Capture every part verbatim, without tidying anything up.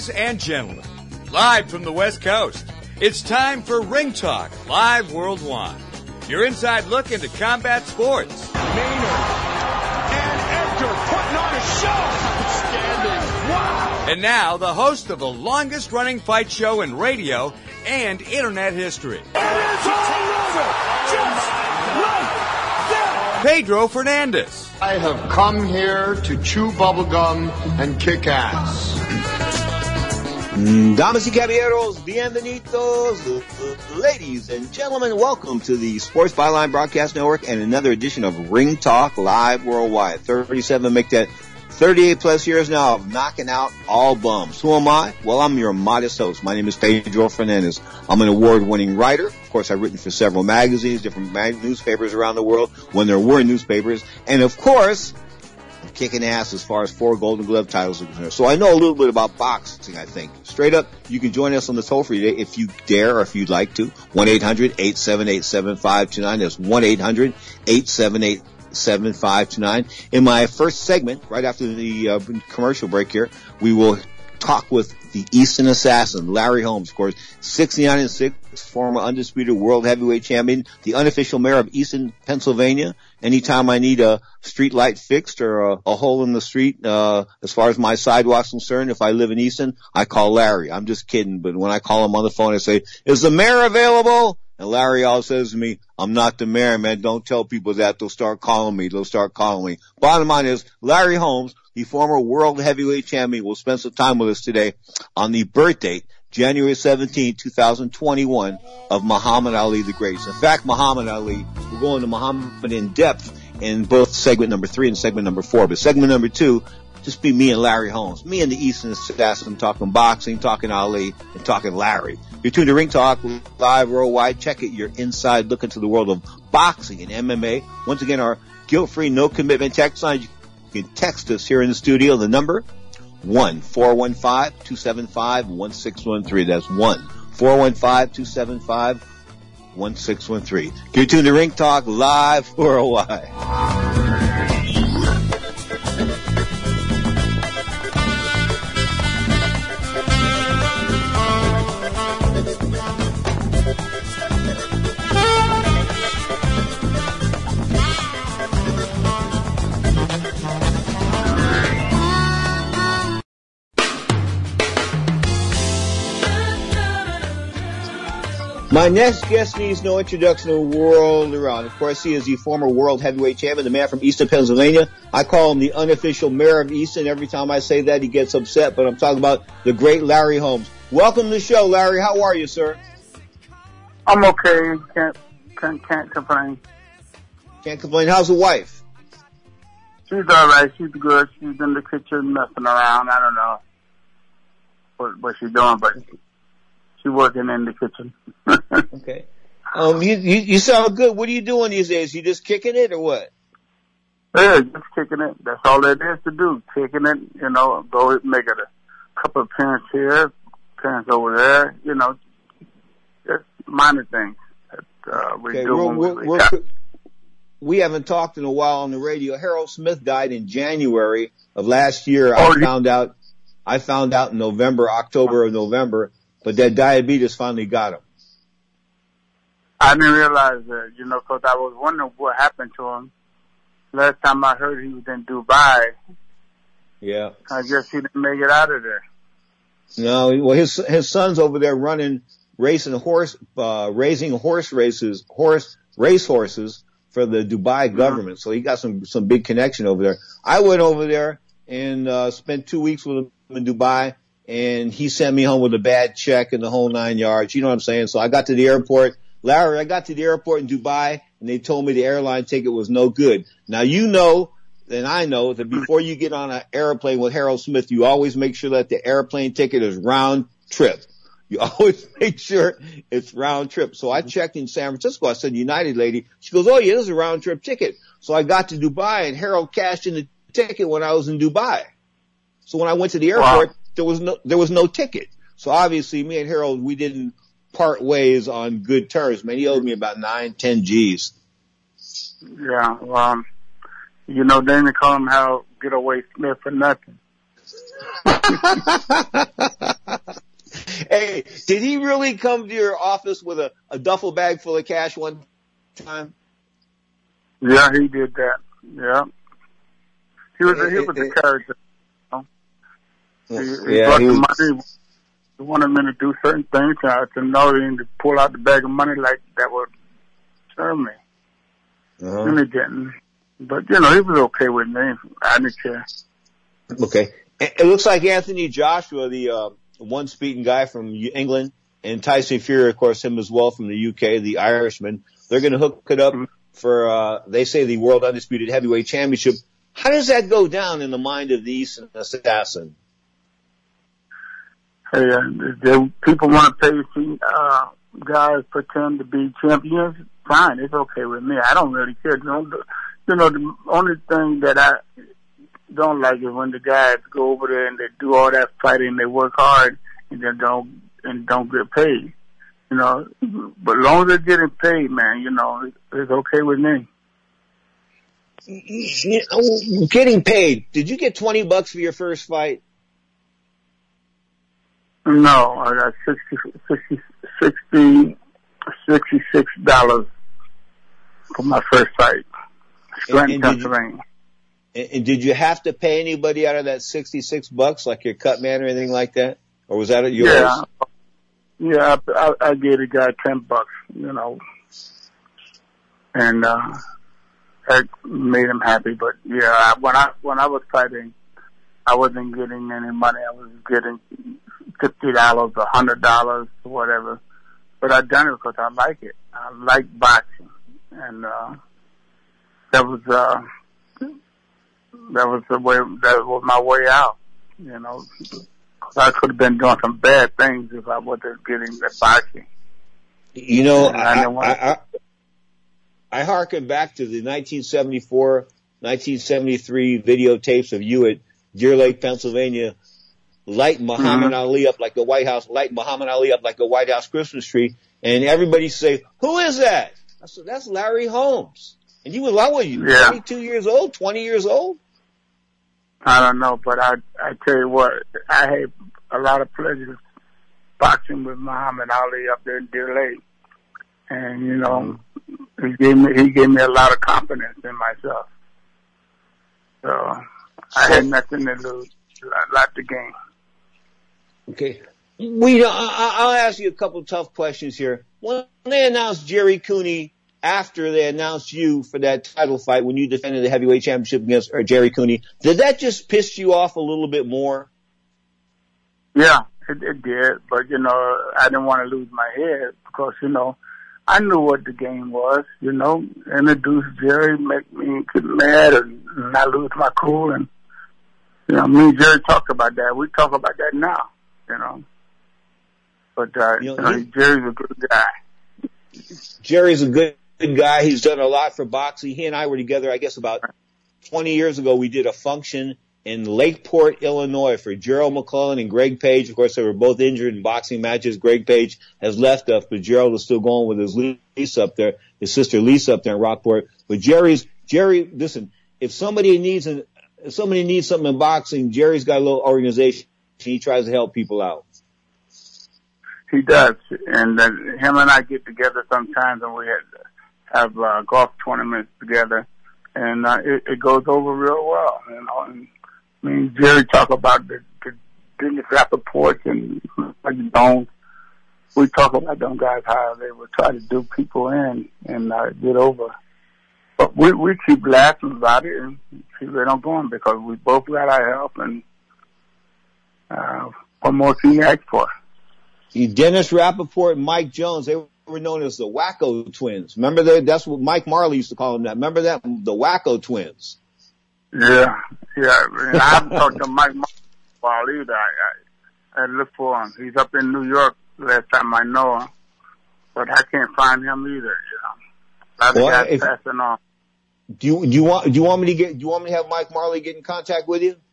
Ladies and gentlemen, live from the West Coast, it's time for Ring Talk Live Worldwide. Your inside look into combat sports. Maynard and Edgar putting on a show. Outstanding. Wow. And now, the host of the longest-running fight show in radio and internet history. It is all over. Just like that. Pedro Fernandez. I have come here to chew bubblegum and kick ass. Damas y caballeros, bienvenidos, ladies and gentlemen, welcome to the Sports Byline Broadcast Network and another edition of Ring Talk Live Worldwide. thirty-seven, make that thirty-eight plus years now of knocking out all bums. Who am I? Well, I'm your modest host. My name is Pedro Fernandez. I'm an award-winning writer. Of course, I've written for several magazines, different mag- newspapers around the world when there were newspapers. And of course, I'm kicking ass as far as four Golden Glove titles are concerned. So I know a little bit about boxing, I think. Straight up, you can join us on the toll-free today if you dare or if you'd like to. one eight hundred eight seven eight seven five two nine. That's one eight hundred eight seven eight seven five two nine. In my first segment, right after the uh, commercial break here, we will talk with the Easton Assassin, Larry Holmes, of course, sixty-nine and six, former undisputed world heavyweight champion, the unofficial mayor of Easton, Pennsylvania. Anytime I need a street light fixed or a, a hole in the street, uh, as far as my sidewalk's concerned, if I live in Easton, I call Larry. I'm just kidding, but when I call him on the phone, I say, is the mayor available? And Larry always says to me, I'm not the mayor, man. Don't tell people that. They'll start calling me. They'll start calling me. Bottom line is, Larry Holmes, the former world heavyweight champion, will spend some time with us today on the birth date, January seventeenth, twenty twenty-one, of Muhammad Ali the Great. In fact, Muhammad Ali, we're going to Muhammad in depth in both segment number three and segment number four. But segment number two, just be me and Larry Holmes. Me and the Eastern Assassin talking boxing, talking Ali, and talking Larry. You're tuned to Ring Talk Live Worldwide. Check it, your inside look into the world of boxing and M M A. Once again, our guilt-free, no-commitment text line. You can text us here in the studio. The number, one four one five two seven five one six one three. That's one four one five two seven five one six one three. You're tuned to Ring Talk Live Worldwide. My next guest needs no introduction to the world around. Of course, he is the former world heavyweight champion, the man from Easton, Pennsylvania. I call him the unofficial mayor of Easton. Every time I say that, he gets upset, but I'm talking about the great Larry Holmes. Welcome to the show, Larry. How are you, sir? I'm okay. Can't, can't, can't complain. Can't complain. How's the wife? She's all right. She's good. She's in the kitchen messing around. I don't know what, what she's doing, but she's working in the kitchen. Okay. Um, you, you, you sound good. What are you doing these days? You just kicking it or what? Yeah, just kicking it. That's all there is to do. Kicking it, you know, go make it a couple of appearances here, appearance over there, you know, just minor things that, uh, we okay, do we're, when we're, we, we're, we haven't talked in a while on the radio. Harold Smith died in January of last year. Oh, I found out, I found out in November, October or November, but that diabetes finally got him. I didn't realize that, you know, because I was wondering what happened to him. Last time I heard he was in Dubai. Yeah. I guess he didn't make it out of there. No, well, his his son's over there running, racing horse, uh, raising horse races, horse race horses for the Dubai mm-hmm. government. So he got some some big connection over there. I went over there and uh spent two weeks with him in Dubai, and he sent me home with a bad check and the whole nine yards. You know what I'm saying? So I got to the airport. Larry, I got to the airport in Dubai, and they told me the airline ticket was no good. Now, you know, and I know that before you get on an airplane with Harold Smith, you always make sure that the airplane ticket is round trip. You always make sure it's round trip. So I checked in San Francisco. I said, United lady. She goes, oh, yeah, this is a round trip ticket. So I got to Dubai, and Harold cashed in the ticket when I was in Dubai. So when I went to the airport, wow. there was no there was no ticket. So obviously, me and Harold, we didn't part ways on good terms, man. He owed me about nine, ten G's. Yeah, well, um, you know, then they call him how Getaway Smith for nothing. Hey, did he really come to your office with a, a duffel bag full of cash one time? Yeah, he did that. Yeah. He was a, he was a character. You know? He, he yeah, brought he the was... money. He wanted me to do certain things uh, to know and to pull out the bag of money like that would turn me. Uh-huh. And he didn't. But, you know, he was okay with me. I didn't care. Okay. It looks like Anthony Joshua, the uh, one-speaking guy from England, and Tyson Fury, of course, him as well from the U K, the Irishman. They're going to hook it up for, uh, they say, the World Undisputed Heavyweight Championship. How does that go down in the mind of the Eastern Assassin? Hey, uh, they, people want to pay to see uh, guys pretend to be champions. Fine, it's okay with me. I don't really care. You know, the, you know, the only thing that I don't like is when the guys go over there and they do all that fighting, they work hard, and then don't and don't get paid. You know, but as long as they're getting paid, man, you know, it's, it's okay with me. Getting paid. Did you get twenty bucks for your first fight? No, I got sixty, sixty, sixty, sixty-six dollars for my first fight. Scranton, Pennsylvania. And did you have to pay anybody out of that sixty-six bucks, like your cut man or anything like that? Or was that yours? Yeah. Yeah, I, I gave the guy ten bucks, you know. And, uh, that made him happy. But yeah, when I, when I was fighting, I wasn't getting any money. I was getting fifty dollars, a hundred dollars, whatever. But I done it because I like it. I like boxing. And, uh, that was, uh, that was the way, that was my way out, you know. I could have been doing some bad things if I wasn't getting the boxing. You know, I, I, I, I, I, I hearken back to the nineteen seventy-four, nineteen seventy-three videotapes of you at Deer Lake, Pennsylvania, lighting Muhammad mm-hmm. Ali up like the White House, lighting Muhammad Ali up like the White House Christmas tree, and everybody say, "Who is that?" I said, "That's Larry Holmes." And you were, how were you? Yeah. twenty-two years old, twenty years old? I don't know, but I I tell you what, I had a lot of pleasure boxing with Muhammad Ali up there in Deer Lake, and you know, mm-hmm. he gave me he gave me a lot of confidence in myself. So I had nothing to lose, a lot to gain. Okay, we I, I'll ask you a couple of tough questions here. When they announced Jerry Cooney, after they announced you for that title fight when you defended the heavyweight championship against Jerry Cooney, did that just piss you off a little bit more? Yeah, it, it did. But, you know, I didn't want to lose my head because, you know, I knew what the game was, you know, introduce Jerry, make me get mad and not lose my cool. And, you know, me and Jerry talked about that. We talk about that now, you know. But, uh, you know, he, Jerry's a good guy. Jerry's a good Good guy. He's done a lot for boxing. He and I were together, I guess, about twenty years ago. We did a function in Lakeport, Illinois for Gerald McClellan and Greg Page. Of course, they were both injured in boxing matches. Greg Page has left us, but Gerald is still going with his Lisa up there, his sister Lisa up there in Rockport. But Jerry's, Jerry, listen, if somebody needs an, if somebody needs something in boxing, Jerry's got a little organization. He tries to help people out. He does. And uh, him and I get together sometimes and we have, have uh, golf tournaments together, and uh, it, it goes over real well. You know, and I mean, Jerry talk about the, the Dennis Rappaport and like Jones. We talk about them guys how they would try to do people in and uh, get over. But we we keep laughing about it and keep it on going because we both got our help. And uh, what more can you ask for? Dennis Rappaport and Mike Jones, they were known as the Wacko Twins. Remember that? That's what Mike Marley used to call them that. Remember that? The Wacko Twins. Yeah, yeah. And I haven't talked to Mike Marley for a while either. I, I, I look for him. He's up in New York last time I know him. But I can't find him either, you know. A lot of guys passing on. Do you, do you want, do you want me to get, do you want me to have Mike Marley get in contact with you?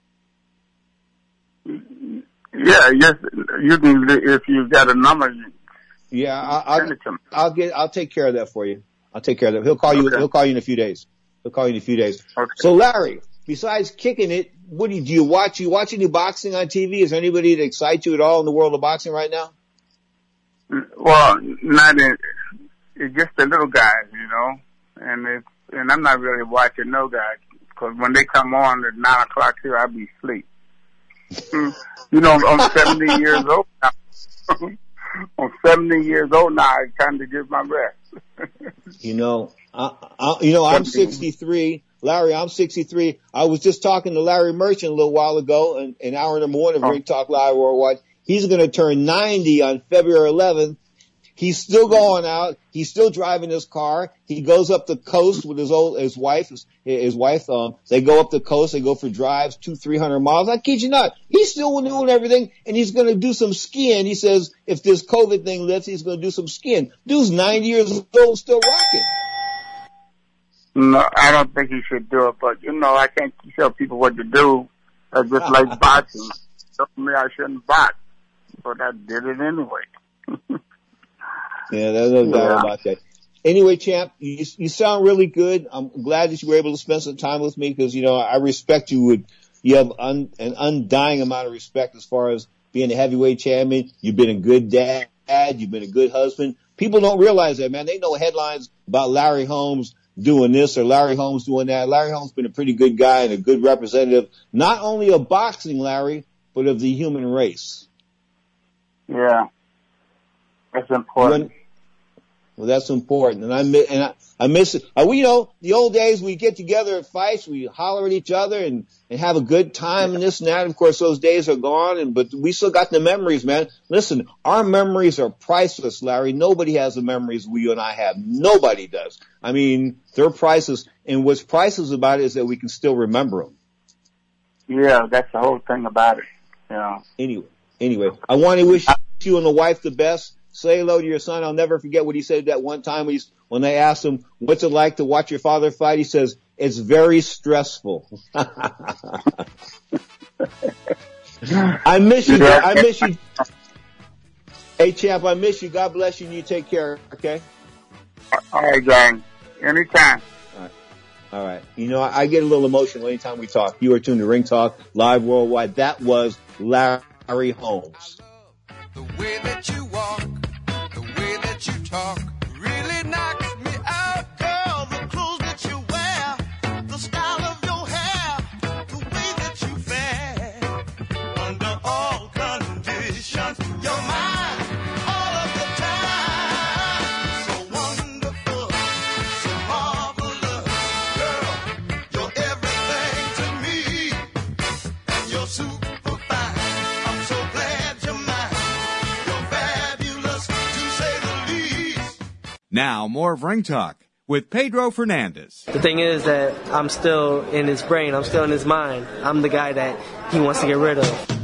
Yeah, yes, you can, if you've got a number. Yeah, I'll, I'll, I'll get, I'll take care of that for you. I'll take care of that. He'll call you, okay. he'll call you in a few days. He'll call you in a few days. Okay. So Larry, besides kicking it, what do you, do you watch? You watch any boxing on T V? Is there anybody that excites you at all in the world of boxing right now? Well, not in, it's just the little guys, you know, and it's, and I'm not really watching no guys, because when they come on at nine o'clock here, I'll be asleep. You know, I'm seventy years old now. I'm seventy years old now. It's time to get my rest. You know, I, I, you know, I'm sixty-three. Larry, I'm sixty-three. I was just talking to Larry Merchant a little while ago, in, in hour number one of oh. Ring Talk Live Worldwide. He's going to turn ninety on February eleventh. He's still going out. He's still driving his car. He goes up the coast with his old, his wife, his, his wife, um, they go up the coast. They go for drives, two, three hundred miles. I kid you not. He's still doing everything, and he's going to do some skiing. He says if this COVID thing lifts, he's going to do some skiing. Dude's ninety years old, still rocking. No, I don't think he should do it, but you know, I can't tell people what to do. I just like boxing. Told me I shouldn't box, but I did it anyway. Yeah, there's no doubt yeah. about that. Anyway, champ, you, you sound really good. I'm glad that you were able to spend some time with me because, you know, I respect you. With, you have un, an undying amount of respect as far as being a heavyweight champion. You've been a good dad. You've been a good husband. People don't realize that, man. They know headlines about Larry Holmes doing this or Larry Holmes doing that. Larry Holmes has been a pretty good guy and a good representative, not only of boxing, Larry, but of the human race. Yeah. That's important. Well, that's important, and I miss, and I, I miss it. Uh, we, you know, the old days we get together at fights, we holler at each other and, and have a good time and this and that. Of course, those days are gone, and but we still got the memories, man. Listen, our memories are priceless, Larry. Nobody has the memories we you and I have. Nobody does. I mean, they're priceless, and what's priceless about it is that we can still remember them. Yeah, that's the whole thing about it. Yeah. Anyway, anyway, I want to wish you and the wife the best. Say hello to your son. I'll never forget what he said that one time when, he's, when they asked him, what's it like to watch your father fight? He says, it's very stressful. I miss you. I miss you. Hey, champ, I miss you. God bless you, and you take care, okay? All right, gang. Anytime. All right. All right. You know, I, I get a little emotional anytime we talk. You are tuned to Ring Talk Live Worldwide. That was Larry Holmes. The way that you walk, the way that you talk, really knocks me out, girl. The clothes that you wear, the style of your hair, the way that you fare. Under all conditions, you're mine all of the time. So wonderful, so marvelous, girl. You're everything to me, and you're super fine. I'm so glad you're mine. Now, more of Ring Talk with Pedro Fernandez. The thing is that I'm still in his brain. I'm still in his mind. I'm the guy that he wants to get rid of.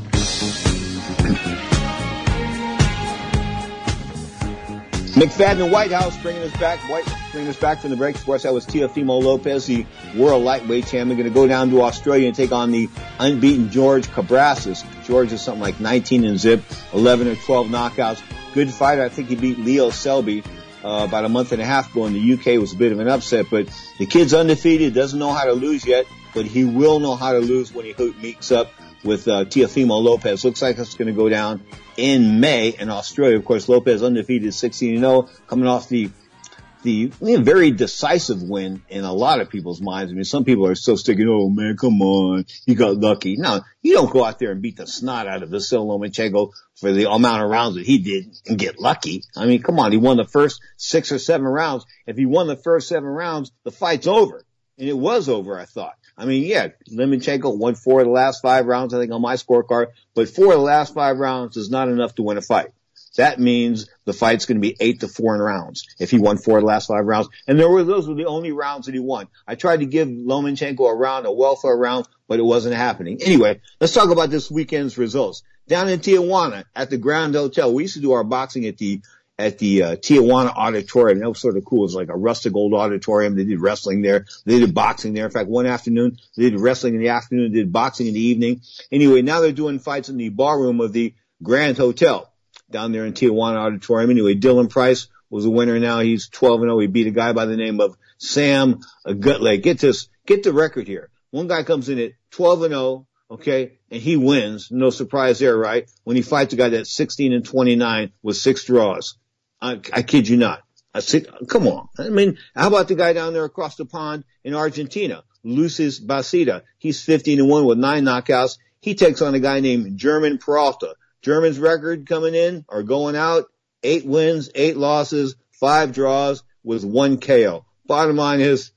McFadden White House bringing us back. White bringing us back from the break. Of course, that was Teofimo Lopez, the world lightweight champion, going to go down to Australia and take on the unbeaten George Cabrasis. George is something like nineteen and zip, eleven or twelve knockouts. Good fighter. I think he beat Leo Selby Uh, about a month and a half ago in the U K. It was a bit of an upset, but the kid's undefeated, doesn't know how to lose yet, but he will know how to lose when he meets up with uh, Teofimo Lopez. Looks like it's going to go down in May in Australia. Of course, Lopez undefeated, sixteen and oh, coming off the the you know, very decisive win in a lot of people's minds. I mean, some people are still sticking, oh man, come on, you got lucky. No, you don't go out there and beat the snot out of Vasyl Lomachenko for the amount of rounds that he did and get lucky. I mean, come on, he won the first six or seven rounds. If he won the first seven rounds, the fight's over. And it was over, I thought. I mean, yeah, Lomachenko won four of the last five rounds, I think, on my scorecard, but four of the last five rounds is not enough to win a fight. That means the fight's going to be eight to four in rounds if he won four of the last five rounds. And there were, those were the only rounds that he won. I tried to give Lomachenko a round, a welfare round, but it wasn't happening. Anyway, let's talk about this weekend's results. Down in Tijuana at the Grand Hotel, we used to do our boxing at the, at the, uh, Tijuana Auditorium. That was sort of cool. It was like a rustic old auditorium. They did wrestling there. They did boxing there. In fact, one afternoon, they did wrestling in the afternoon, they did boxing in the evening. Anyway, now they're doing fights in the ballroom of the Grand Hotel down there in Tijuana Auditorium. Anyway, Dylan Price was the winner now. He's twelve and oh. He beat a guy by the name of Sam Gutleg. Get this, get the record here. One guy comes in at twelve and oh, okay, and he wins. No surprise there, right? When he fights a guy that's sixteen and twenty-nine with six draws. I, I kid you not. I said, come on. I mean, how about the guy down there across the pond in Argentina, Lucis Bacida? He's fifteen and one with nine knockouts. He takes on a guy named German Peralta. German's record coming in or going out, eight wins, eight losses, five draws with one K O. Bottom line is,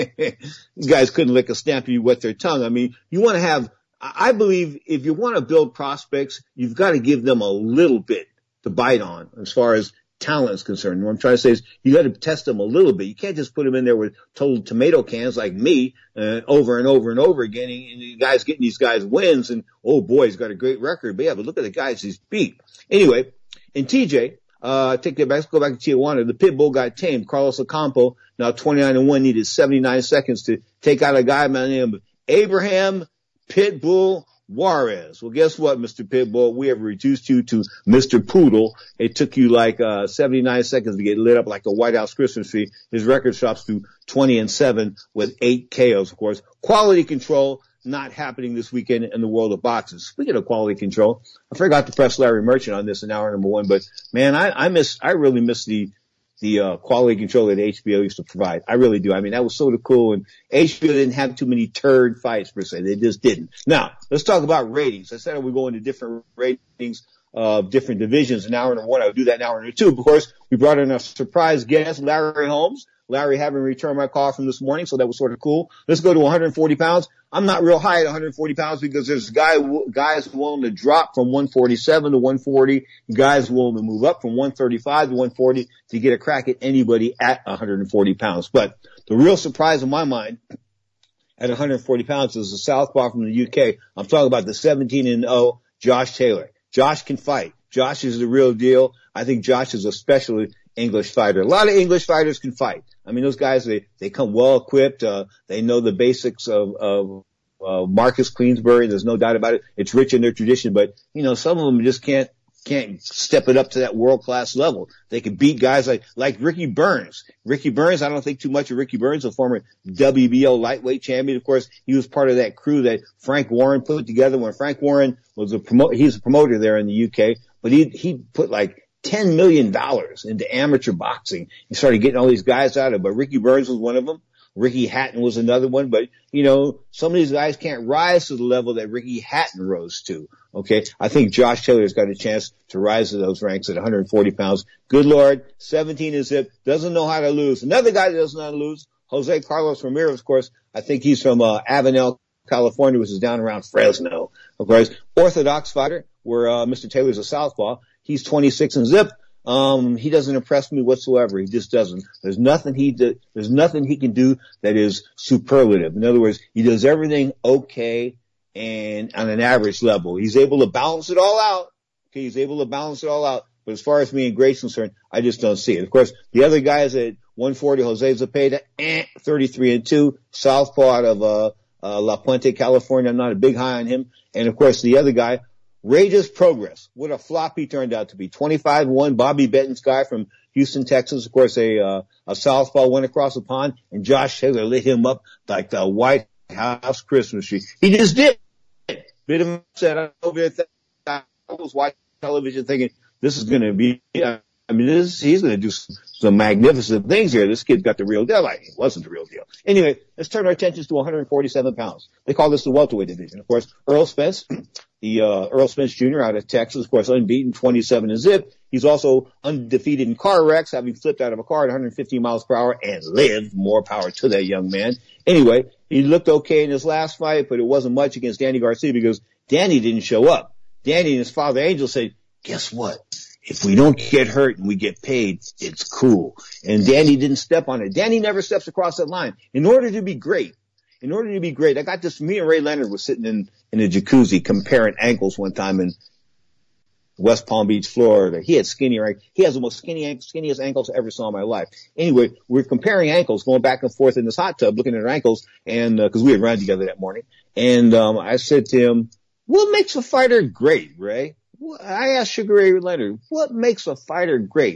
these guys couldn't lick a stamp of you with their tongue. I mean, you want to have, I believe if you want to build prospects, you've got to give them a little bit to bite on as far as talent is concerned. What I'm trying to say is you got to test them a little bit. You can't just put them in there with total tomato cans like me uh, over and over and over again. And the guys getting these guys wins and, oh boy, he's got a great record. But yeah, but look at the guys he's beat. Anyway, in T J, uh, take that back, let's go back to Tijuana. The Pitbull got tamed. Carlos Ocampo, now twenty-nine and one, needed seventy-nine seconds to take out a guy by the name of Abraham Pitbull Juarez. Well, guess what, Mister Pitbull? We have reduced you to Mister Poodle. It took you like uh seventy-nine seconds to get lit up like a White House Christmas tree. His record drops to twenty and seven with eight K Os, of course. Quality control not happening this weekend in the world of boxing. Speaking of quality control, I forgot to press Larry Merchant on this in hour number one, but man, I, I miss, I really miss the the uh, quality control that H B O used to provide. I really do. I mean, that was sort of cool, and H B O didn't have too many turd fights per se. They just didn't. Now, let's talk about ratings. I said we go into different ratings of uh, different divisions in hour number one. I would do that in hour number two. Of course, we brought in a surprise guest, Larry Holmes. Larry having returned my call from this morning, so that was sort of cool. Let's go to one hundred forty pounds. I'm not real high at one hundred forty pounds because there's guy, guys willing to drop from one forty-seven to one forty, guys willing to move up from one thirty-five to one forty to get a crack at anybody at one hundred forty pounds. But the real surprise in my mind at one hundred forty pounds is the southpaw from the U K. I'm talking about the seventeen and oh Josh Taylor. Josh can fight. Josh is the real deal. I think Josh is a special English fighter. A lot of English fighters can fight. I mean, those guys, they, they come well equipped. Uh, they know the basics of, of, uh, Marcus Queensbury. There's no doubt about it. It's rich in their tradition, but, you know, some of them just can't, can't step it up to that world class level. They can beat guys like, like Ricky Burns. Ricky Burns, I don't think too much of Ricky Burns, a former W B O lightweight champion. Of course, he was part of that crew that Frank Warren put together when Frank Warren was a promoter. He's a promoter there in the U K, but he, he put like ten million dollars into amateur boxing. He started getting all these guys out of it, but Ricky Burns was one of them. Ricky Hatton was another one, but you know, some of these guys can't rise to the level that Ricky Hatton rose to. Okay. I think Josh Taylor's got a chance to rise to those ranks at one hundred forty pounds. Good Lord. seventeen is it. Doesn't know how to lose. Another guy that doesn't know how to lose, Jose Carlos Ramirez, of course. I think he's from, uh, Avenel, California, which is down around Fresno. Of course, orthodox fighter, where, uh, Mister Taylor's a southpaw. He's twenty-six and zip. Um, he doesn't impress me whatsoever. He just doesn't. There's nothing he do, there's nothing he can do that is superlative. In other words, he does everything okay and on an average level. He's able to balance it all out. Okay, he's able to balance it all out. But as far as me and Grace concerned, I just don't see it. Of course, the other guys at one forty, Jose Zepeda, eh, thirty-three and two, southpaw out of uh, uh La Puente, California. I'm not a big high on him. And of course, the other guy, Rageous Progress. What a flop he turned out to be. twenty-five and one, Bobby Benton's guy from Houston, Texas. Of course, a, uh, a southpaw went across the pond, and Josh Taylor lit him up like the White House Christmas tree. He just did. Bit of upset. I'm over there th- I was watching television thinking, this is going to be, uh, I mean, this, he's going to do some, some magnificent things here. This kid's got the real deal. Like, it wasn't the real deal. Anyway, let's turn our attentions to one hundred forty-seven pounds. They call this the welterweight division. Of course, Earl Spence, the, uh, Earl Spence Junior out of Texas, of course, unbeaten, twenty-seven and zip. He's also undefeated in car wrecks, having flipped out of a car at one hundred fifteen miles per hour and lived. More power to that young man. Anyway, he looked okay in his last fight, but it wasn't much against Danny Garcia because Danny didn't show up. Danny and his father Angel said, guess what? If we don't get hurt and we get paid, it's cool. And Danny didn't step on it. Danny never steps across that line. In order to be great, in order to be great, I got this, me and Ray Leonard was sitting in, in a jacuzzi comparing ankles one time in West Palm Beach, Florida. He had skinnier, he has the most skinny, skinniest ankles I ever saw in my life. Anyway, we're comparing ankles, going back and forth in this hot tub, looking at our ankles, and, uh, cause we had run together that morning. And, um, I said to him, what makes a fighter great, Ray? I asked Sugar Ray Leonard, what makes a fighter great?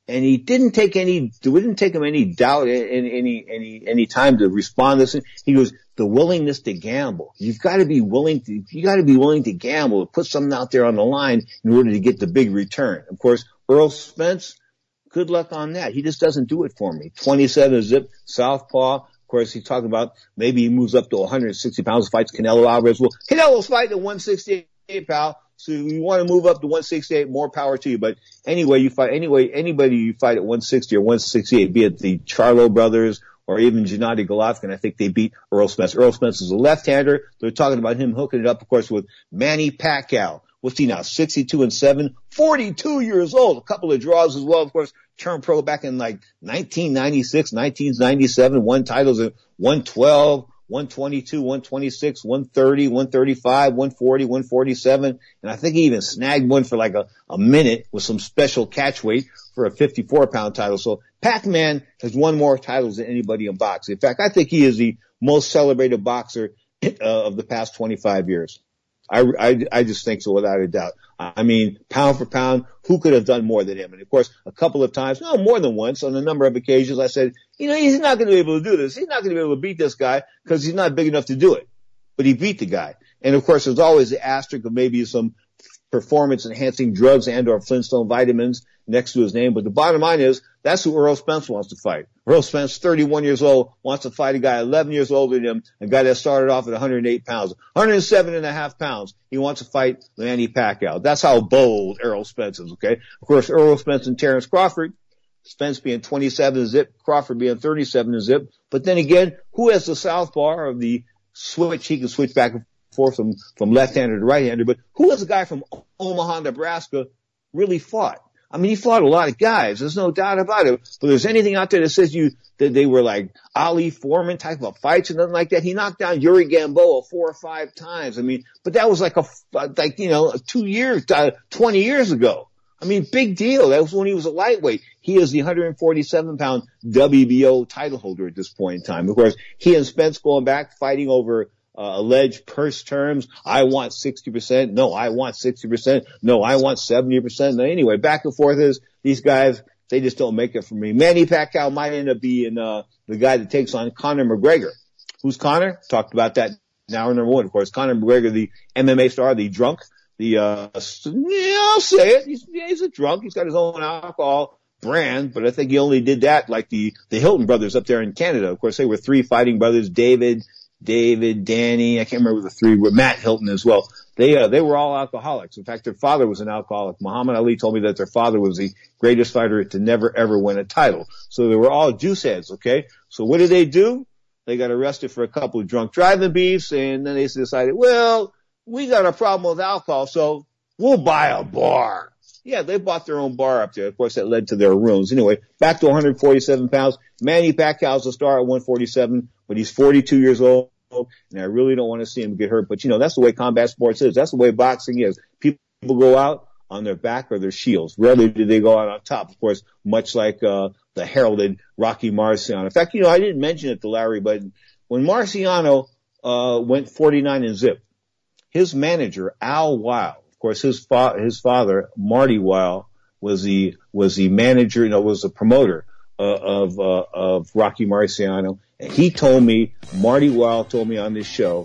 And he didn't take any, it didn't take him any doubt, any, any, any, any time to respond to this. He goes, the willingness to gamble. You've got to be willing to, you got to be willing to gamble, to put something out there on the line in order to get the big return. Of course, Earl Spence, good luck on that. He just doesn't do it for me. twenty-seven zip, southpaw. Of course, he's talking about maybe he moves up to one hundred sixty pounds, fights Canelo Alvarez. Well, Canelo's fighting at one sixty-eight, pal. So you want to move up to one sixty-eight, more power to you. But anyway, you fight, anyway, anybody you fight at one sixty or one sixty-eight, be it the Charlo brothers or even Gennady Golovkin, I think they beat Earl Spence. Earl Spence is a left-hander. They're talking about him hooking it up, of course, with Manny Pacquiao. What's he now? sixty-two and seven, forty-two years old. A couple of draws as well, of course. Turned pro back in like nineteen ninety-six, nineteen ninety-seven, won titles at one twelve, one twenty-two, one twenty-six, one thirty, one thirty-five, one forty, one forty-seven. And I think he even snagged one for like a, a minute with some special catch weight for a fifty-four pound title. So Pac-Man has won more titles than anybody in boxing. In fact, I think he is the most celebrated boxer uh, of the past twenty-five years. I, I, I just think so without a doubt. I mean, pound for pound, who could have done more than him? And of course, a couple of times, no, more than once, on a number of occasions, I said, you know, he's not going to be able to do this. He's not going to be able to beat this guy because he's not big enough to do it. But he beat the guy. And of course, there's always the asterisk of maybe some performance enhancing drugs and or Flintstone vitamins next to his name. But the bottom line is, that's who Earl Spence wants to fight. Earl Spence, thirty-one years old, wants to fight a guy eleven years older than him, a guy that started off at one hundred eight pounds, one hundred seven and a half pounds. He wants to fight Manny Pacquiao. That's how bold Earl Spence is, okay? Of course, Earl Spence and Terrence Crawford, Spence being twenty-seven zip, Crawford being thirty-seven zip. But then again, who has the southpaw of the switch? He can switch back and forth from, from left-hander to right-hander. But who has a guy from Omaha, Nebraska really fought? I mean, he fought a lot of guys. There's no doubt about it. But there's anything out there that says you, that they were like Ali Foreman type of fights and nothing like that. He knocked down Yuri Gamboa four or five times. I mean, but that was like a, like, you know, two years, uh, twenty years ago. I mean, big deal. That was when he was a lightweight. He is the one hundred forty-seven pound W B O title holder at this point in time. Of course, he and Spence going back fighting over Uh, alleged purse terms. I want sixty percent. No, I want sixty percent. No, I want seventy percent. No, anyway, back and forth is these guys, they just don't make it for me. Manny Pacquiao might end up being, uh, the guy that takes on Conor McGregor. Who's Conor? Talked about that now in number one. Of course, Conor McGregor, the M M A star, the drunk, the, uh, yeah, I'll say it. He's, yeah, he's a drunk. He's got his own alcohol brand, but I think he only did that like the, the Hilton brothers up there in Canada. Of course, they were three fighting brothers, David, David, Danny, I can't remember the three, were Matt Hilton as well. They, uh, they were all alcoholics. In fact, their father was an alcoholic. Muhammad Ali told me that their father was the greatest fighter to never ever win a title. So they were all juice heads, okay? So what did they do? They got arrested for a couple of drunk driving beefs, and then they decided, well, we got a problem with alcohol, so we'll buy a bar. Yeah, they bought their own bar up there. Of course, that led to their ruins. Anyway, back to one hundred forty-seven pounds. Manny Pacquiao's a star at one forty-seven, but he's forty-two years old, and I really don't want to see him get hurt. But, you know, that's the way combat sports is. That's the way boxing is. People go out on their back or their shields. Rarely do they go out on top, of course, much like uh the heralded Rocky Marciano. In fact, you know, I didn't mention it to Larry, but when Marciano uh went forty-nine and zip, his manager, Al Weil, of course, his fa- his father, Marty Weil, was the was the manager, you know, was the promoter uh, of uh, of Rocky Marciano. And he told me, Marty Weil told me on this show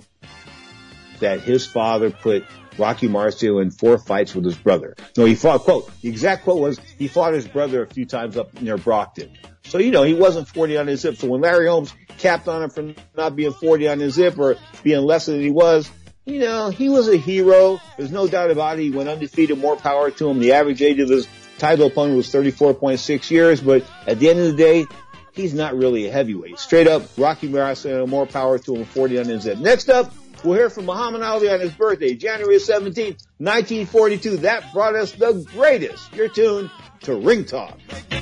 that his father put Rocky Marciano in four fights with his brother. No, he fought, quote, the exact quote was, he fought his brother a few times up near Brockton. So, you know, he wasn't forty on his zip. So when Larry Holmes capped on him for not being forty on his zip or being less than he was, you know, he was a hero. There's no doubt about it. He went undefeated, more power to him. The average age of his title opponent was thirty-four point six years, but at the end of the day, he's not really a heavyweight. Straight up, Rocky Marciano, more power to him, forty on his zip. Next up, we'll hear from Muhammad Ali on his birthday, January seventeenth, nineteen forty-two. That brought us the greatest. You're tuned to Ring Talk.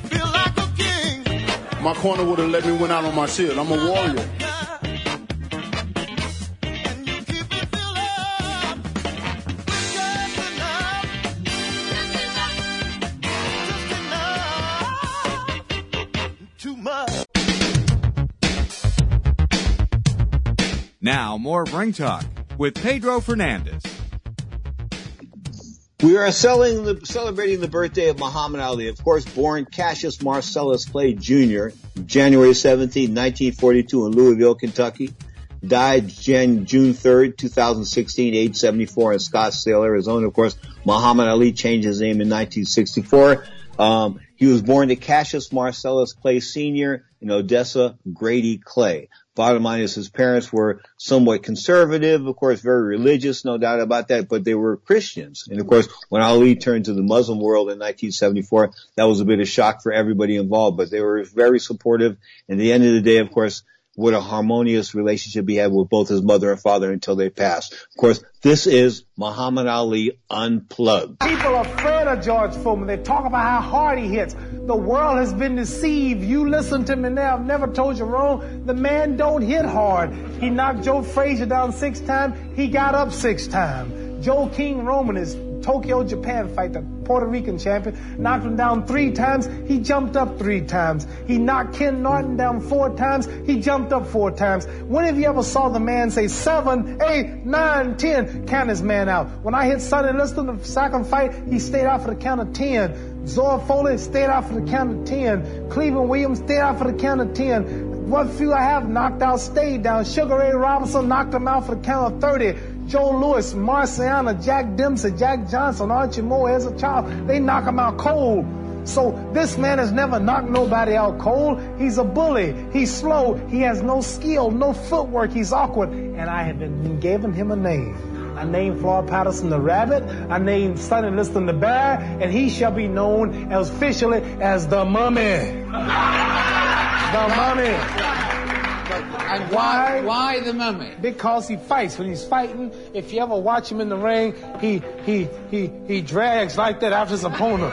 My corner would have let me win out on my shield. I'm a warrior. Now, more Ring Talk with Pedro Fernandez. We are selling the, celebrating the birthday of Muhammad Ali. Of course, born Cassius Marcellus Clay Junior January seventeenth, nineteen forty-two in Louisville, Kentucky. Died Jan, June third, two thousand sixteen, age seventy-four in Scottsdale, Arizona. Of course, Muhammad Ali changed his name in nineteen sixty-four. Um, he was born to Cassius Marcellus Clay Senior in Odessa Grady Clay. Bottom line is his parents were somewhat conservative, of course, very religious, no doubt about that, but they were Christians. And of course, when Ali turned to the Muslim world in nineteen seventy-four, that was a bit of shock for everybody involved, but they were very supportive. And at the end of the day, of course, what a harmonious relationship he had with both his mother and father until they passed. Of course, this is Muhammad Ali Unplugged. People are afraid of George Foreman. They talk about how hard he hits. The world has been deceived. You listen to me now. I've never told you wrong. The man don't hit hard. He knocked Joe Frazier down six times. He got up six times. Joe King Roman is Tokyo, Japan fight, the Puerto Rican champion, knocked him down three times. He jumped up three times. He knocked Ken Norton down four times. He jumped up four times. When have you ever saw the man say seven, eight, nine, ten, count his man out? When I hit Sonny Liston in the second fight, he stayed out for the count of ten. Zora Foley stayed out for the count of ten. Cleveland Williams stayed out for the count of ten. What few I have knocked out stayed down. Sugar Ray Robinson knocked him out for the count of thirty. Joe Louis, Marciana, Jack Dempsey, Jack Johnson, Archie Moore as a child, they knock him out cold. So this man has never knocked nobody out cold. He's a bully. He's slow. He has no skill, no footwork. He's awkward. And I have been giving him a name. I named Floyd Patterson the Rabbit. I named Sonny Liston the Bear. And he shall be known as officially as the Mummy. The Mummy. And why, why the Mummy? Because he fights. When he's fighting, if you ever watch him in the ring, he he he he drags like that after his opponent.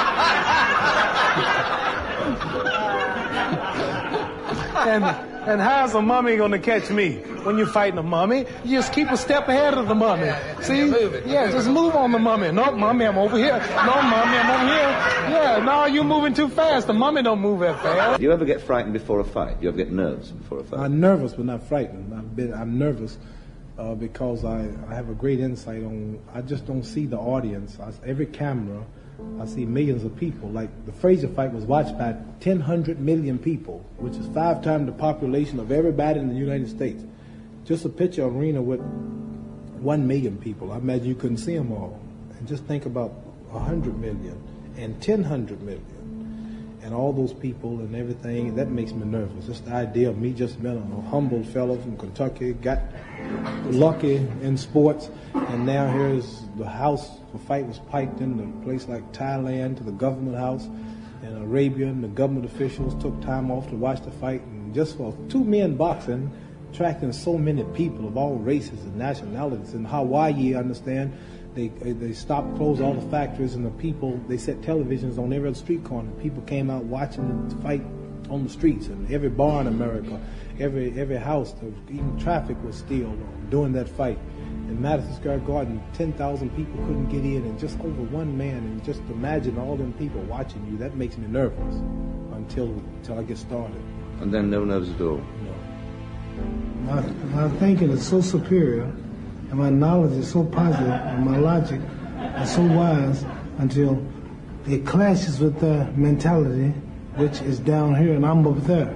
and and how's a mummy gonna catch me? When you're fighting a mummy, you just keep a step ahead of the mummy. Yeah, See? Move it. Yeah, just move on the mummy. No, mummy, I'm over here. No, mummy, I'm over here. Yeah, no, you're moving too fast. The mummy don't move that fast. Do you ever get frightened before a fight? Do you ever get nervous before a fight? I'm nervous, but not frightened. I've been, I'm nervous uh, because I, I have a great insight on. I just don't see the audience. I, every camera, I see millions of people. Like the Frazier fight was watched by ten hundred million people, which is five times the population of everybody in the United States. Just a picture arena with one million people. I imagine you couldn't see them all. And just think about one hundred million and ten hundred million. And all those people and everything, that makes me nervous. Just the idea of me just being a humble fellow from Kentucky, got lucky in sports, and now here's the house, the fight was piped in a place like Thailand to the government house in Arabia, and the government officials took time off to watch the fight. And just for two men boxing, attracting so many people of all races and nationalities. In Hawaii, I understand, they they stopped, closed all the factories, and the people, they set televisions on every street corner. People came out watching the fight on the streets, and every bar in America, every every house, even traffic was still during that fight. In Madison Square Garden, ten thousand people couldn't get in, and just over one man, and just imagine all them people watching you. That makes me nervous until until I get started. And then no nerves at all? No. My, my thinking is so superior, and my knowledge is so positive, and my logic is so wise until it clashes with their mentality, which is down here and I'm up there.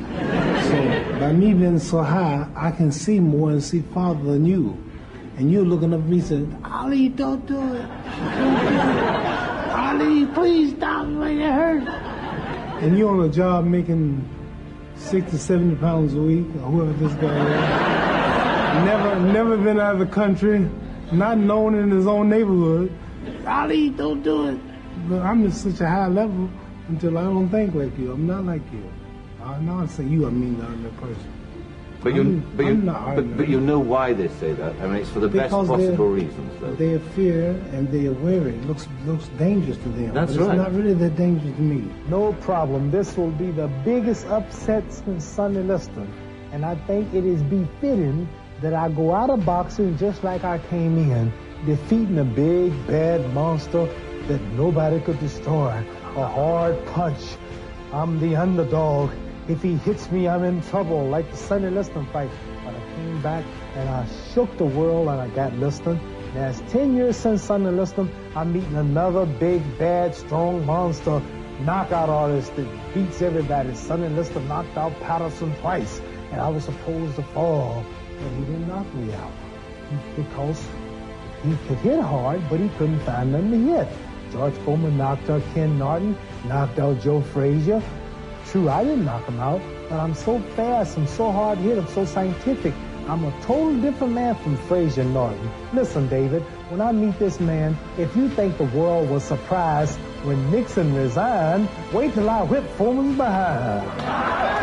So by me being so high, I can see more and see farther than you. And you're looking up at me saying, Ali, don't do it. Don't do it. Ali, please stop when it hurts. And you're on a job making sixty, seventy pounds a week, or whoever this guy is. Never, never been out of the country, not known in his own neighborhood. Ali, don't do it. But I'm at such a high level until I don't think like you. I'm not like you. I know I say you, I mean the other person. But you, I'm, but, you I'm not but, but you know why they say that. I mean, it's for the because best possible reasons, though. They fear and they are wary. It looks looks dangerous to them. That's but it's right. not really that dangerous to me. No problem. This will be the biggest upset since Sonny Liston, and I think it is befitting that I go out of boxing just like I came in, defeating a big bad monster that nobody could destroy. A hard punch. I'm the underdog. If he hits me, I'm in trouble, like the Sonny Liston fight. But I came back and I shook the world and I got Liston. Now, it's ten years since Sonny Liston. I'm meeting another big, bad, strong monster knockout artist that beats everybody. Sonny Liston knocked out Patterson twice, and I was supposed to fall, but he didn't knock me out because he could hit hard, but he couldn't find nothing to hit. George Foreman knocked out Ken Norton, knocked out Joe Frazier. True, I didn't knock him out, but I'm so fast, I'm so hard hit, I'm so scientific. I'm a total different man from Frazier and Norton. Listen, David, when I meet this man, if you think the world was surprised when Nixon resigned, wait till I whip Foreman's behind.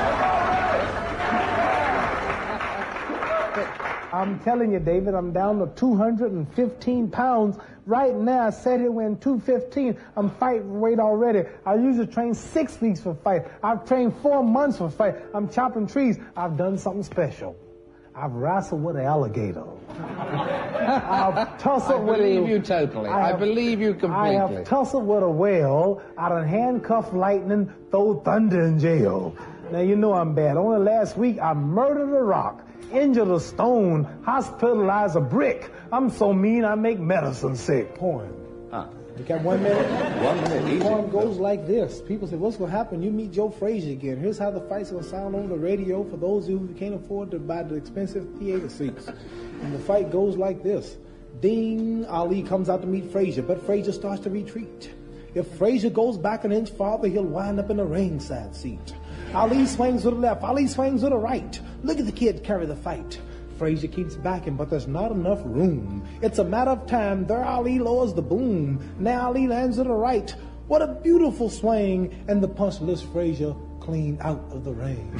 I'm telling you, David, I'm down to two hundred fifteen pounds. Right now, I sat here weighing two fifteen. I'm fighting weight already. I usually train six weeks for a fight. I've trained four months for a fight. I'm chopping trees. I've done something special. I've wrestled with an alligator. I've tussled I with believe a, you totally. I, have, I believe you completely. I have tussled with a whale. I done handcuffed lightning, throw thunder in jail. Now, you know I'm bad. Only last week, I murdered a rock, injured a stone, hospitalized a brick. I'm so mean, I make medicine sick. Poem. Ah. You got one minute? One minute, easy. The poem goes like this. People say, what's going to happen? You meet Joe Frazier again. Here's how the fight's going to sound on the radio for those who can't afford to buy the expensive theater seats. And the fight goes like this. Ding, Ali comes out to meet Frazier, but Frazier starts to retreat. If Frazier goes back an inch farther, he'll wind up in the ringside seat. Ali swings to the left. Ali swings to the right. Look at the kid carry the fight. Frazier keeps backing, but there's not enough room. It's a matter of time. There Ali lowers the boom. Now Ali lands to the right. What a beautiful swing. And the punch lifts Frazier clean out of the ring.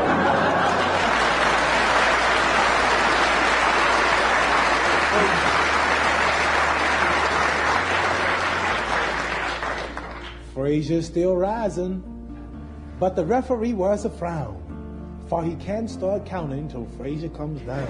Frazier's still rising, but the referee wears a frown, for he can't start counting till Frazier comes down.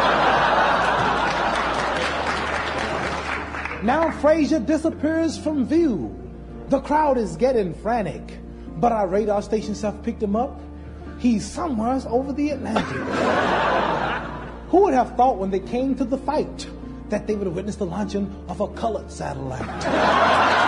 Now Frazier disappears from view. The crowd is getting frantic, but our radar station staff picked him up. He's somewhere over the Atlantic. Who would have thought when they came to the fight that they would have witnessed the launching of a colored satellite?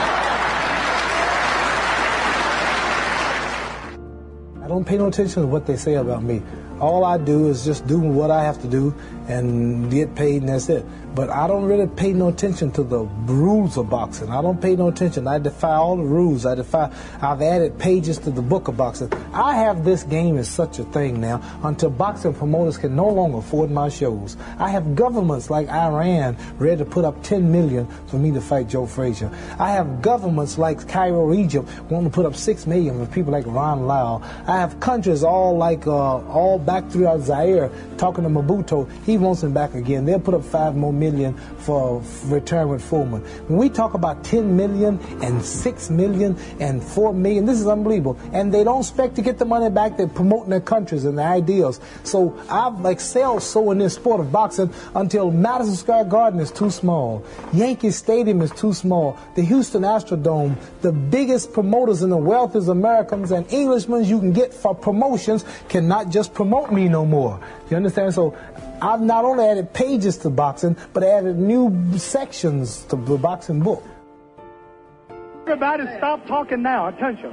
I don't pay no attention to what they say about me. All I do is just do what I have to do and get paid, and that's it. But I don't really pay no attention to the rules of boxing. I don't pay no attention. I defy all the rules. I defy. I've added pages to the book of boxing. I have this game as such a thing now until boxing promoters can no longer afford my shows. I have governments like Iran ready to put up ten million for me to fight Joe Frazier. I have governments like Cairo, Egypt, wanting to put up six million for people like Ron Lau. I have countries all like uh, all back throughout Zaire talking to Mobutu. He wants him back again. They'll put up five more million for return with Foreman. When we talk about ten million and six million and four million, this is unbelievable. And they don't expect to get the money back. They're promoting their countries and their ideals. So I've excelled so in this sport of boxing until Madison Square Garden is too small. Yankee Stadium is too small. The Houston Astrodome, the biggest promoters in the wealthiest Americans and Englishmen you can get for promotions cannot just promote me no more. You understand? So I've not only added pages to boxing, but added new sections to the boxing book. Everybody stop talking now. Attention.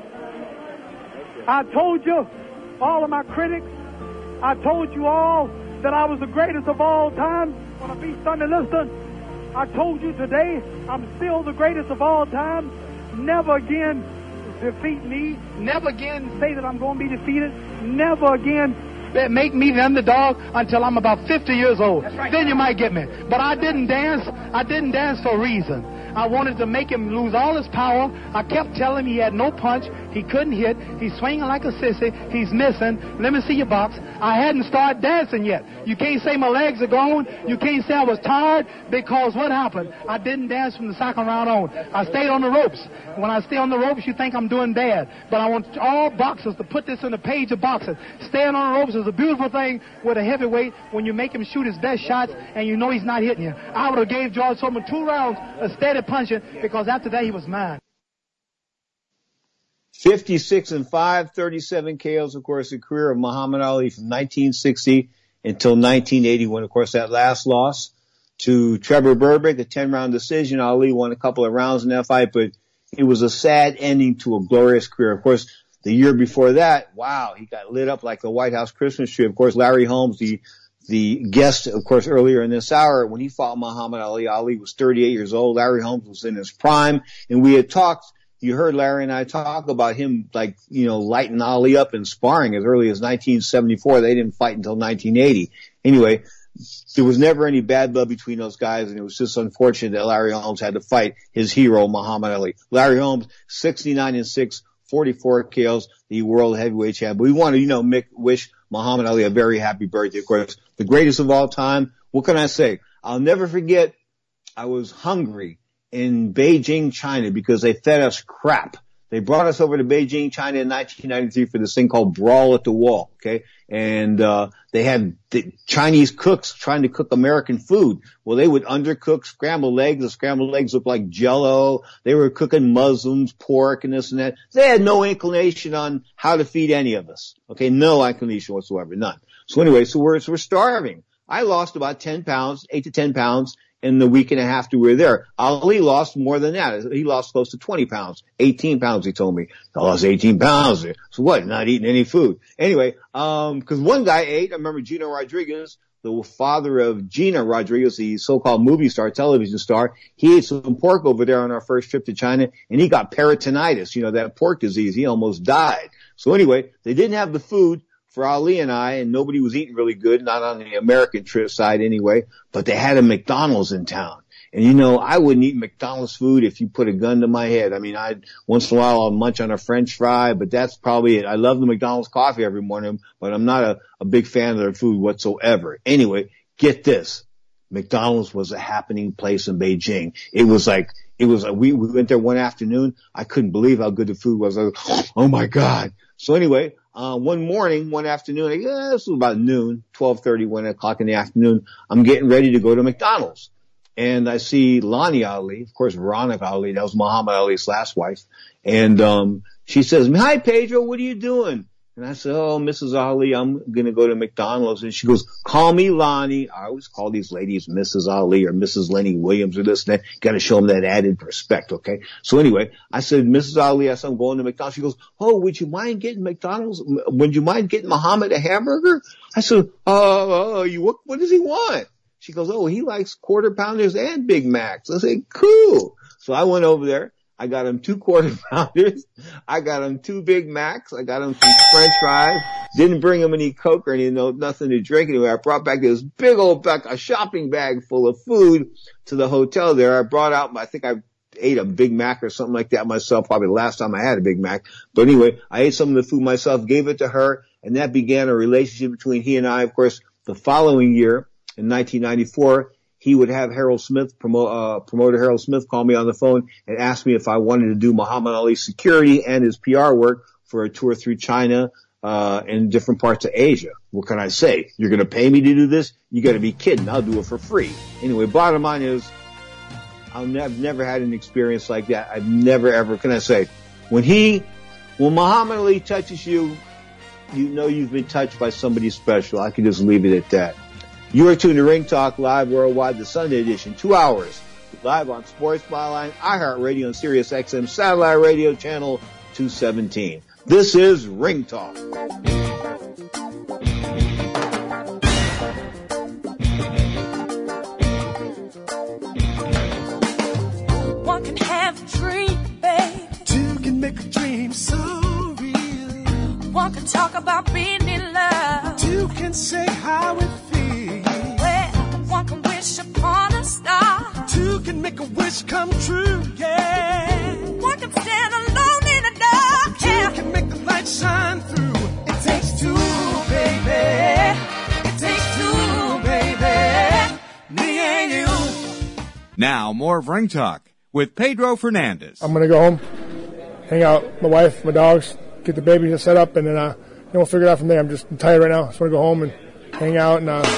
I told you, all of my critics, I told you all that I was the greatest of all time when I beat Sonny Liston. I told you today I'm still the greatest of all time. Never again defeat me. Never again say that I'm going to be defeated. Never again make me the underdog until I'm about fifty years old. Right. Then you might get me. But I didn't dance. I didn't dance for a reason. I wanted to make him lose all his power. I kept telling him he had no punch. He couldn't hit. He's swinging like a sissy. He's missing. Let me see your box. I hadn't started dancing yet. You can't say my legs are gone. You can't say I was tired because what happened? I didn't dance from the second round on. I stayed on the ropes. When I stay on the ropes, you think I'm doing bad. But I want all boxers to put this in the page of boxing. Staying on the ropes is a beautiful thing with a heavyweight when you make him shoot his best shots and you know he's not hitting you. I would have gave George Foreman two rounds of steady punching because after that he was mine. fifty-six and five, thirty-seven K Os, of course, the career of Muhammad Ali from nineteen sixty until nineteen eighty when, of course, that last loss to Trevor Berbick, a ten-round decision. Ali won a couple of rounds in that fight, but it was a sad ending to a glorious career. Of course, the year before that, wow, he got lit up like the White House Christmas tree. Of course, Larry Holmes, the the guest, of course, earlier in this hour, when he fought Muhammad Ali, Ali was thirty-eight years old. Larry Holmes was in his prime, and we had talked. You heard Larry and I talk about him, like, you know, lighting Ali up in sparring as early as nineteen seventy-four. They didn't fight until nineteen eighty. Anyway, there was never any bad blood between those guys, and it was just unfortunate that Larry Holmes had to fight his hero, Muhammad Ali. Larry Holmes, sixty-nine and six, forty-four K Os, the world heavyweight champ. We want to, you know, make, wish Muhammad Ali a very happy birthday. Of course, the greatest of all time. What can I say? I'll never forget, I was hungry in Beijing, China, because they fed us crap. They brought us over to Beijing, China in nineteen ninety-three for this thing called Brawl at the Wall, okay? And, uh, they had the Chinese cooks trying to cook American food. Well, they would undercook scrambled eggs. The scrambled eggs looked like Jell-O. They were cooking Muslims, pork, and this and that. They had no inclination on how to feed any of us, okay? No inclination whatsoever, none. So anyway, so we're, so we're starving. I lost about ten pounds, eight to ten pounds. In the week and a half that we were there. Ali lost more than that. He lost close to twenty pounds. eighteen pounds, he told me. I lost eighteen pounds. So what? Not eating any food. Anyway, um, cause one guy ate, I remember Gino Rodriguez, the father of Gina Rodriguez, the so-called movie star, television star. He ate some pork over there on our first trip to China, and he got peritonitis, you know, that pork disease. He almost died. So anyway, they didn't have the food for Ali and I, and nobody was eating really good, not on the American trip side anyway, but they had a McDonald's in town. And you know, I wouldn't eat McDonald's food if you put a gun to my head. I mean, I'd, once in a while I'll munch on a French fry, but that's probably it. I love the McDonald's coffee every morning, but I'm not a, a big fan of their food whatsoever. Anyway, get this. McDonald's was a happening place in Beijing. It was like, it was, we, we went there one afternoon. I couldn't believe how good the food was. I was like, oh my God. So anyway, Uh, one morning, one afternoon, I guess this was about noon, twelve thirty, one o'clock in the afternoon, I'm getting ready to go to McDonald's. And I see Lonnie Ali, of course, Veronica Ali, that was Muhammad Ali's last wife. And, um, she says, hi, Pedro, what are you doing? And I said, oh, Missus Ali, I'm going to go to McDonald's. And she goes, call me Lonnie. I always call these ladies Missus Ali or Missus Lenny Williams or this and that. Got to show them that added respect, okay? So anyway, I said, Missus Ali, I said, I'm going to McDonald's. She goes, oh, would you mind getting McDonald's? Would you mind getting Muhammad a hamburger? I said, oh, uh, you, what, what does he want? She goes, oh, he likes quarter pounders and Big Macs. I said, cool. So I went over there. I got him two quarter pounders. I got him two Big Macs. I got him some French fries. Didn't bring him any Coke or anything, no, nothing to drink anyway. I brought back this big old bag, a shopping bag full of food to the hotel there. I brought out, I think I ate a Big Mac or something like that myself, probably the last time I had a Big Mac. But anyway, I ate some of the food myself, gave it to her, and that began a relationship between he and I. Of course, the following year, in nineteen ninety-four, he would have Harold Smith, promo, uh, promoter Harold Smith, call me on the phone and ask me if I wanted to do Muhammad Ali's security and his P R work for a tour through China, uh, and different parts of Asia. What can I say? You're going to pay me to do this? You got to be kidding. I'll do it for free. Anyway, bottom line is, I'll ne- I've never had an experience like that. I've never ever, can I say, when he, when Muhammad Ali touches you, you know you've been touched by somebody special. I can just leave it at that. You are tuned to Ring Talk Live Worldwide, the Sunday edition, two hours, live on Sports Byline, iHeartRadio, and Sirius X M Satellite Radio Channel two seventeen. This is Ring Talk. One can have a dream, babe. Two can make a dream so real. One can talk about being in love. Two can say how it feels. One can wish upon a star. Two can make a wish come true, yeah. One can stand alone in the dark. Two yeah. can make the light shine through. It takes two, baby. It takes two, baby. Me and you. Now, more of Ring Talk with Pedro Fernandez. I'm going to go home, hang out with my wife, my dogs, get the baby set up, and then, uh, then we'll figure it out from there. I'm just I'm tired right now. I just want to go home and hang out and, uh,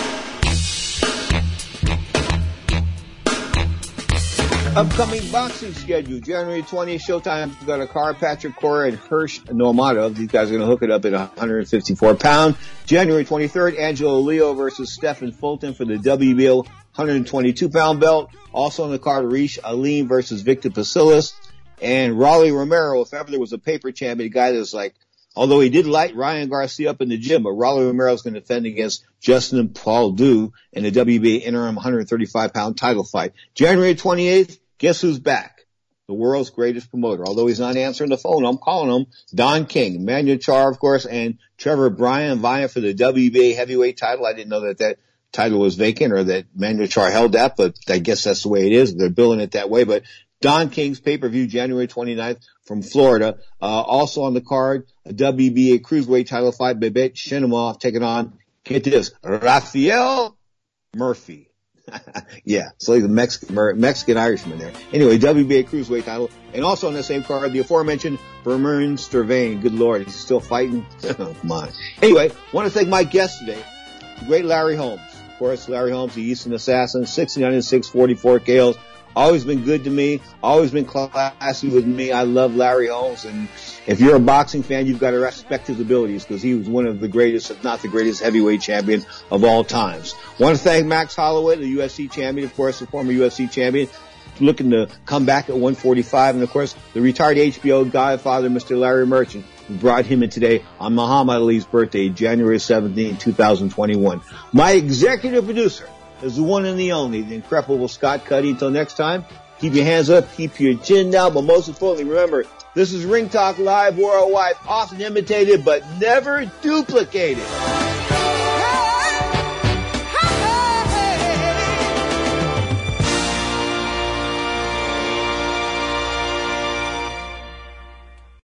upcoming boxing schedule, January twentieth, Showtime. We've got a car, Patrick Cora and Hirsch Normato. These guys are going to hook it up at one fifty-four pounds. January twenty-third, Angelo Leo versus Stephen Fulton for the W B O one twenty-two pound belt. Also on the card, Rish Aleem versus Victor Pasilis. And Raleigh Romero, if ever there was a paper champion, a guy that was like, although he did light Ryan Garcia up in the gym, but Raleigh Romero is going to defend against Justin Paldue in the W B A interim one thirty-five pound title fight. January twenty-eighth, guess who's back? The world's greatest promoter. Although he's not answering the phone, I'm calling him. Don King, Manuel Char, of course, and Trevor Bryan vying for the W B A heavyweight title. I didn't know that that title was vacant or that Manuel Char held that, but I guess that's the way it is. They're billing it that way. But Don King's pay-per-view January twenty-ninth from Florida. Uh, also on the card, a W B A cruiserweight title fight, Babette Shinimov taking on, get this, Rafael Murphy. Yeah, so he's a Mexican, Mexican Irishman there. Anyway, W B A cruiserweight title. And also on the same card, the aforementioned Bermern Stervain. Good Lord, he's still fighting? Oh, my. Anyway, want to thank my guest today, the great Larry Holmes. Of course, Larry Holmes, the Eastern Assassin, sixty-nine and six, forty-four K Os. Always been good to me. Always been classy with me. I love Larry Holmes. And if you're a boxing fan, you've got to respect his abilities because he was one of the greatest, if not the greatest heavyweight champion of all times. Want to thank Max Holloway, the U F C champion, of course, the former U F C champion, looking to come back at one forty-five. And of course, the retired H B O godfather, Mister Larry Merchant, who brought him in today on Muhammad Ali's birthday, January seventeenth, twenty twenty-one. My executive producer is the one and the only, the incredible Scott Cuddy. Until next time, keep your hands up, keep your chin down, but most importantly, remember, this is Ring Talk Live Worldwide, often imitated but never duplicated.